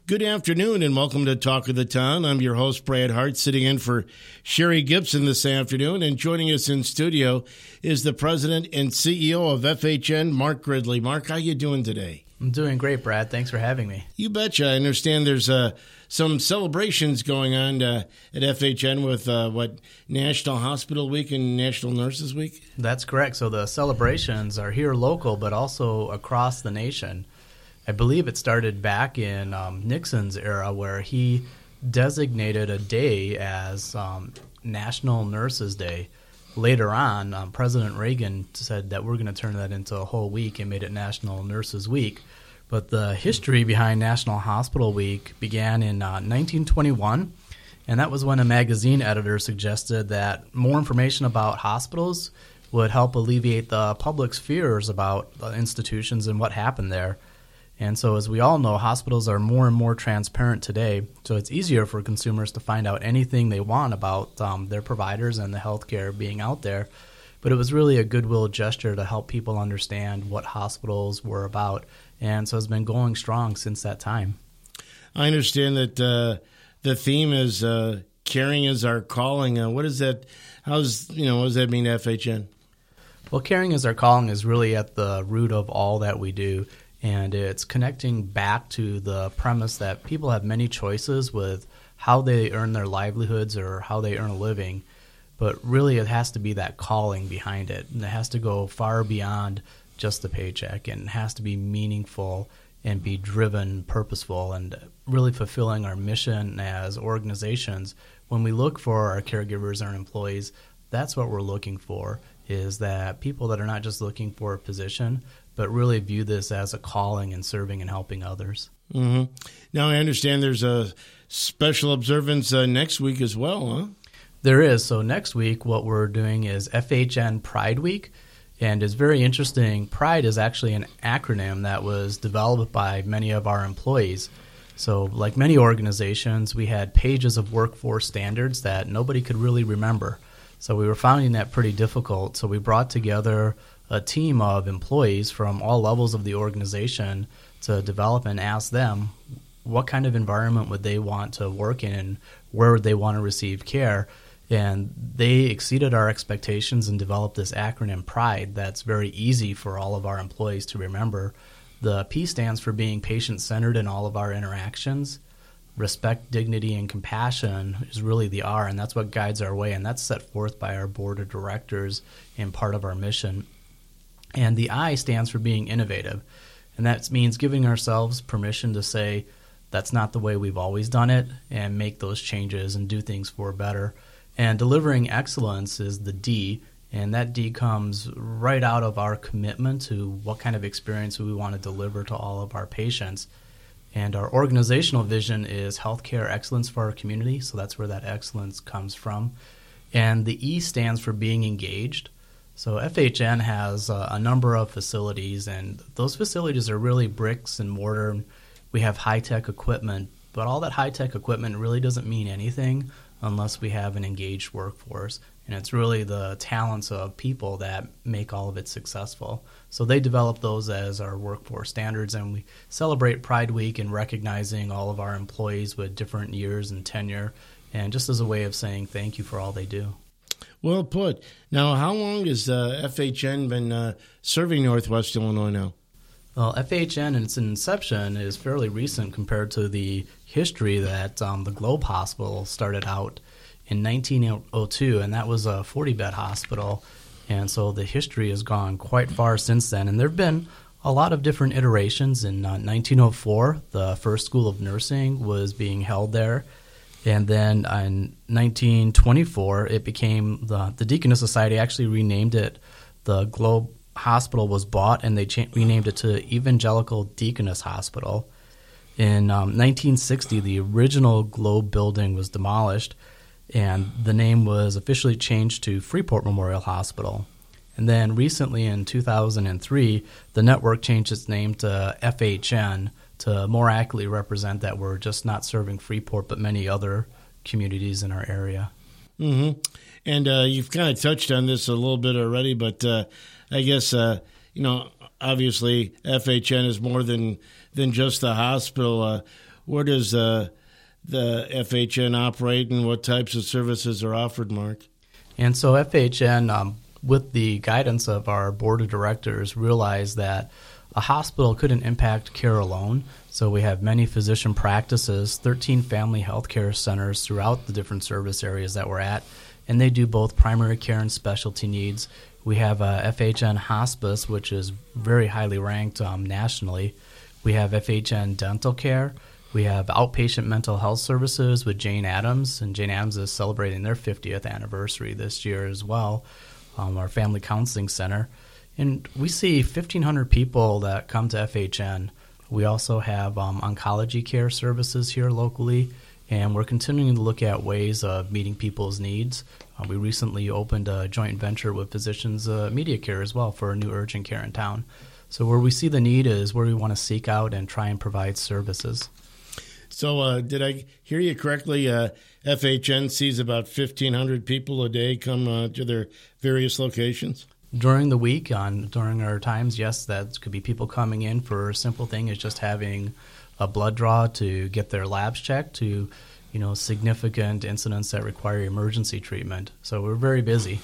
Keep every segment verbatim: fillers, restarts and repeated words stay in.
Good afternoon and welcome to Talk of the Town. I'm your host, Brad Hart, sitting in for Sherry Gibson this afternoon. And joining us in studio is the president and C E O of F H N, Mark Gridley. Mark, how you doing today? I'm doing great, Brad. Thanks for having me. You betcha. I understand there's uh, some celebrations going on uh, at F H N with, uh, what, National Hospital Week and National Nurses Week? That's correct. So the celebrations are here local, but also across the nation. I believe it started back in um, Nixon's era, where he designated a day as um, National Nurses Day. Later on, um, President Reagan said that we're going to turn that into a whole week and made it National Nurses Week. But the history behind National Hospital Week began in uh, nineteen twenty-one, and that was when a magazine editor suggested that more information about hospitals would help alleviate the public's fears about the institutions and what happened there. And so, as we all know, hospitals are more and more transparent today, so it's easier for consumers to find out anything they want about um, their providers and the healthcare being out there. But it was really a goodwill gesture to help people understand what hospitals were about, and so it's been going strong since that time. I understand that uh, the theme is uh, caring is our calling. Uh, what is that? How's you know? What does that mean to F H N? Well, caring is our calling is really at the root of all that we do. And it's connecting back to the premise that people have many choices with how they earn their livelihoods or how they earn a living. But really, it has to be that calling behind it. And it has to go far beyond just the paycheck. And it has to be meaningful and be driven, purposeful, and really fulfilling our mission as organizations. When we look for our caregivers and our employees, that's what we're looking for, is that people that are not just looking for a position, but really view this as a calling and serving and helping others. Mm-hmm. Now, I understand there's a special observance uh, next week as well, huh? There is. So next week, what we're doing is F H N Pride Week, and it's very interesting. Pride is actually an acronym that was developed by many of our employees. So like many organizations, we had pages of workforce standards that nobody could really remember. So we were finding that pretty difficult. So we brought together a team of employees from all levels of the organization to develop and ask them what kind of environment would they want to work in and where would they want to receive care. And they exceeded our expectations and developed this acronym PRIDE that's very easy for all of our employees to remember. The P stands for being patient-centered in all of our interactions. Respect, dignity, and compassion is really the R, and that's what guides our way, and that's set forth by our board of directors and part of our mission. And the I stands for being innovative, and that means giving ourselves permission to say that's not the way we've always done it and make those changes and do things for better. And delivering excellence is the D, and that D comes right out of our commitment to what kind of experience we want to deliver to all of our patients. And our organizational vision is healthcare excellence for our community, so that's where that excellence comes from. And the E stands for being engaged. So F H N has a, a number of facilities, and those facilities are really bricks and mortar. We have high-tech equipment, but all that high-tech equipment really doesn't mean anything unless we have an engaged workforce. And it's really the talents of people that make all of it successful. So they develop those as our workforce standards, and we celebrate Pride Week and recognizing all of our employees with different years and tenure, and just as a way of saying thank you for all they do. Well put. Now, how long has uh, F H N been uh, serving Northwest Illinois now? Well, F H N in its inception is fairly recent compared to the history that um, the Globe Hospital started out in nineteen oh two, and that was a forty-bed hospital. And so the history has gone quite far since then. And there have been a lot of different iterations. In uh, nineteen oh four, the first school of nursing was being held there. And then in nineteen twenty-four, it became the, the Deaconess Society actually renamed it. The Globe Hospital was bought, and they cha- renamed it to Evangelical Deaconess Hospital. In um, nineteen sixty, the original Globe building was demolished, and the name was officially changed to Freeport Memorial Hospital. And then recently in two thousand three, the network changed its name to F H N to more accurately represent that we're just not serving Freeport, but many other communities in our area. Mm-hmm. And uh, you've kind of touched on this a little bit already, but uh, I guess, uh, you know, obviously F H N is more than, than just the hospital. Uh, where does uh, the F H N operate and what types of services are offered, Mark? And so F H N, um, with the guidance of our board of directors, realized that a hospital couldn't impact care alone. So we have many physician practices, thirteen family health care centers throughout the different service areas that we're at, and they do both primary care and specialty needs. We have uh, F H N Hospice, which is very highly ranked um, nationally. We have F H N Dental Care. We have outpatient mental health services with Jane Addams, and Jane Addams is celebrating their fiftieth anniversary this year as well, um, our family counseling center. And we see fifteen hundred people that come to F H N. We also have um, oncology care services here locally, and we're continuing to look at ways of meeting people's needs. Uh, we recently opened a joint venture with Physicians uh, Media Care as well for a new urgent care in town. So where we see the need is where we want to seek out and try and provide services. So uh, did I hear you correctly? Uh, F H N sees about fifteen hundred people a day come uh, to their various locations? During the week, on during our times, yes, that could be people coming in for a simple thing as just having a blood draw to get their labs checked, to you know significant incidents that require emergency treatment. So we're very busy.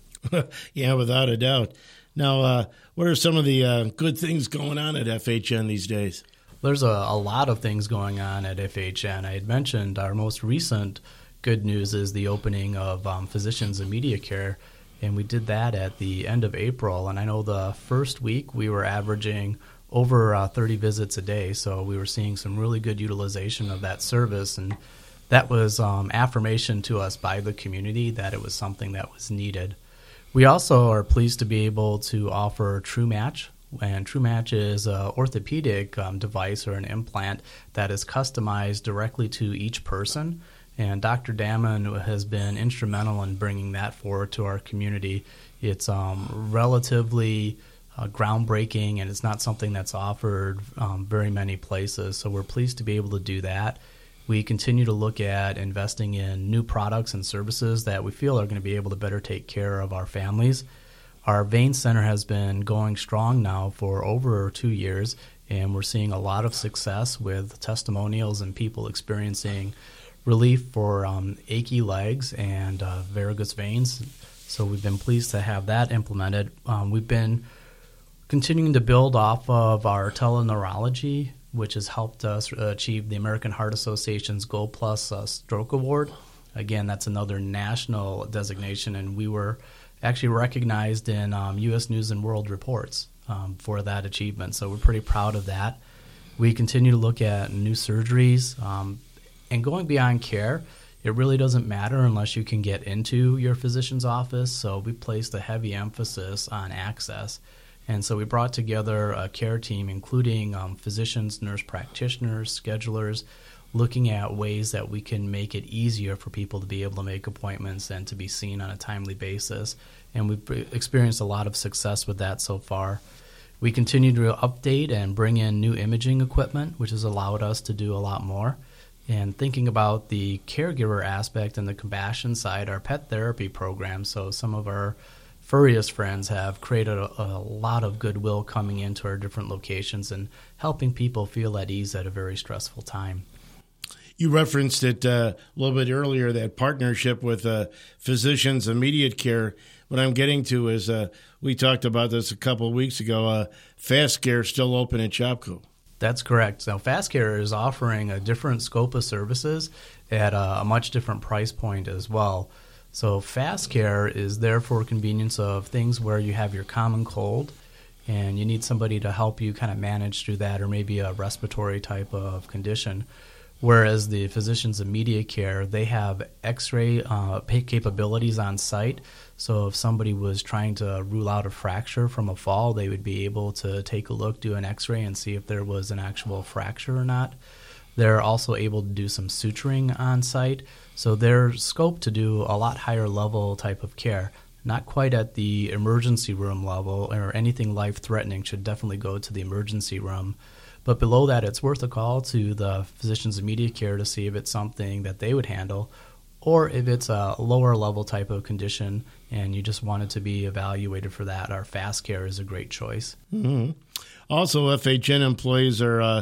Yeah, without a doubt. Now, uh, what are some of the uh, good things going on at F H N these days? There's a, a lot of things going on at F H N. I had mentioned our most recent good news is the opening of um, Physicians and Media Care, and we did that at the end of April. And I know the first week we were averaging over uh, thirty visits a day, so we were seeing some really good utilization of that service, and that was um, affirmation to us by the community that it was something that was needed. We also are pleased to be able to offer TrueMatch. And TrueMatch is an orthopedic um, device or an implant that is customized directly to each person. And Doctor Damon has been instrumental in bringing that forward to our community. It's um, relatively uh, groundbreaking, and it's not something that's offered um, very many places. So we're pleased to be able to do that. We continue to look at investing in new products and services that we feel are going to be able to better take care of our families. Our vein center has been going strong now for over two years, and we're seeing a lot of success with testimonials and people experiencing relief for um, achy legs and uh, varicose veins. So we've been pleased to have that implemented. Um, we've been continuing to build off of our teleneurology, which has helped us achieve the American Heart Association's Gold Plus uh, Stroke Award. Again, that's another national designation, and we were actually recognized in um, U S News and World Reports um, for that achievement. So we're pretty proud of that. We continue to look at new surgeries. Um, and going beyond care, it really doesn't matter unless you can get into your physician's office. So we placed a heavy emphasis on access. And so we brought together a care team, including um, physicians, nurse practitioners, schedulers, looking at ways that we can make it easier for people to be able to make appointments and to be seen on a timely basis. And we've experienced a lot of success with that so far. We continue to update and bring in new imaging equipment, which has allowed us to do a lot more. And thinking about the caregiver aspect and the compassion side, our pet therapy program, so some of our furriest friends have created a, a lot of goodwill coming into our different locations and helping people feel at ease at a very stressful time. You referenced it uh, a little bit earlier, that partnership with uh, Physicians Immediate Care. What I'm getting to is uh, we talked about this a couple of weeks ago. Uh, Fast Care still open at Chapco. That's correct. So Fast Care is offering a different scope of services at a, a much different price point as well. So Fast Care is there for convenience of things where you have your common cold and you need somebody to help you kind of manage through that, or maybe a respiratory type of condition. Whereas the Physicians Immediate Care, they have x-ray uh, capabilities on site. So if somebody was trying to rule out a fracture from a fall, they would be able to take a look, do an x-ray, and see if there was an actual fracture or not. They're also able to do some suturing on site. So they're scoped to do a lot higher level type of care. Not quite at the emergency room level, or anything life-threatening should definitely go to the emergency room. But below that, it's worth a call to the Physicians Immediate Care to see if it's something that they would handle, or if it's a lower level type of condition and you just wanted to be evaluated for that. Our Fast Care is a great choice. Mm-hmm. Also, F H N employees are uh,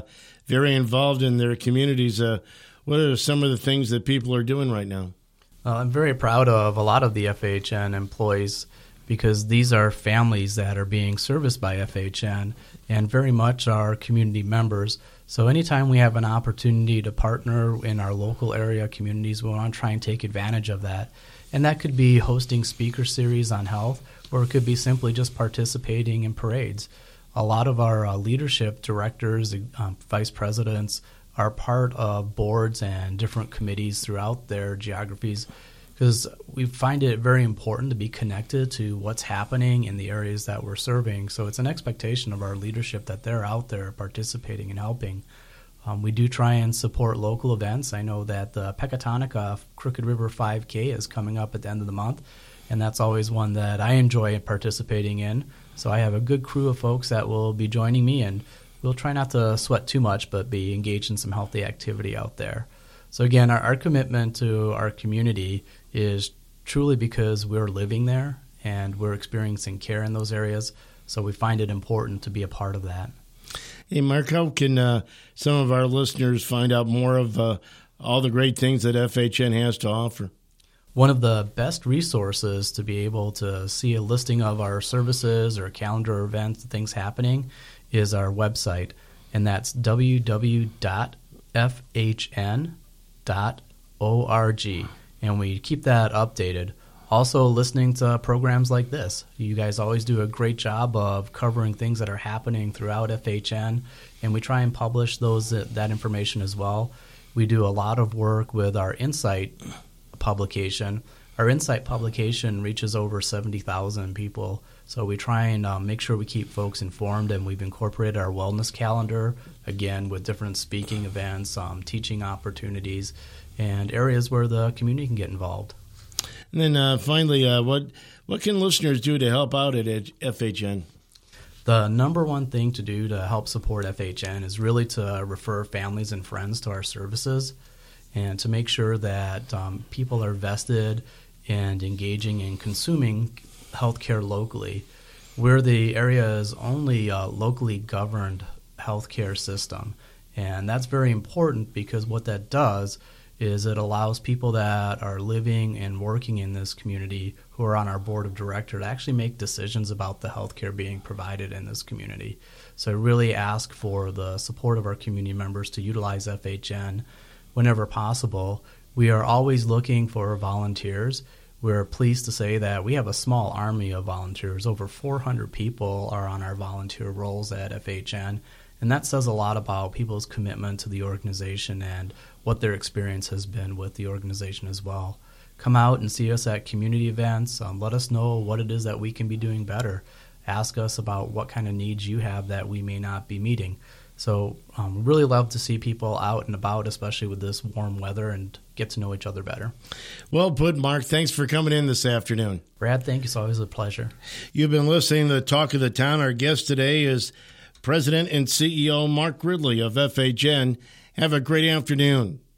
very involved in their communities. Uh, what are some of the things that people are doing right now? Uh, I'm very proud of a lot of the F H N employees because these are families that are being serviced by F H N and very much are community members. So anytime we have an opportunity to partner in our local area communities, we want to try and take advantage of that. And that could be hosting speaker series on health, or it could be simply just participating in parades. A lot of our uh, leadership directors, um, vice presidents, are part of boards and different committees throughout their geographies because we find it very important to be connected to what's happening in the areas that we're serving. So it's an expectation of our leadership that they're out there participating and helping. Um, we do try and support local events. I know that the Pecatonica Crooked River five K is coming up at the end of the month, and that's always one that I enjoy participating in. So I have a good crew of folks that will be joining me, and we'll try not to sweat too much, but be engaged in some healthy activity out there. So again, our, our commitment to our community is truly because we're living there and we're experiencing care in those areas. So we find it important to be a part of that. Hey, Mark, how can uh, some of our listeners find out more of uh, all the great things that F H N has to offer? One of the best resources to be able to see a listing of our services or calendar events, things happening, is our website, and that's w w w dot f h n dot org, and we keep that updated. Also, listening to programs like this. You guys always do a great job of covering things that are happening throughout F H N, and we try and publish those that information as well. We do a lot of work with our Insight publication. Our Insight publication reaches over seventy thousand people, so we try and um, make sure we keep folks informed, and we've incorporated our wellness calendar, again, with different speaking events, um, teaching opportunities, and areas where the community can get involved. And then uh, finally, uh, what what can listeners do to help out at F H N? The number one thing to do to help support F H N is really to refer families and friends to our services and to make sure that um, people are vested and engaging in consuming healthcare locally. We're the area's only uh, locally governed healthcare system, and that's very important because what that does is it allows people that are living and working in this community who are on our board of directors to actually make decisions about the healthcare being provided in this community. So I really ask for the support of our community members to utilize F H N whenever possible. We are always looking for volunteers. We're pleased to say that we have a small army of volunteers. Over four hundred people are on our volunteer rolls at F H N, and that says a lot about people's commitment to the organization and what their experience has been with the organization as well. Come out and see us at community events. Um, let us know what it is that we can be doing better. Ask us about what kind of needs you have that we may not be meeting. So um, we really love to see people out and about, especially with this warm weather, and get to know each other better. Well put, Mark. Thanks for coming in this afternoon. Brad, thank you. It's always a pleasure. You've been listening to the Talk of the Town. Our guest today is President and C E O Mark Ridley of F H N. Have a great afternoon.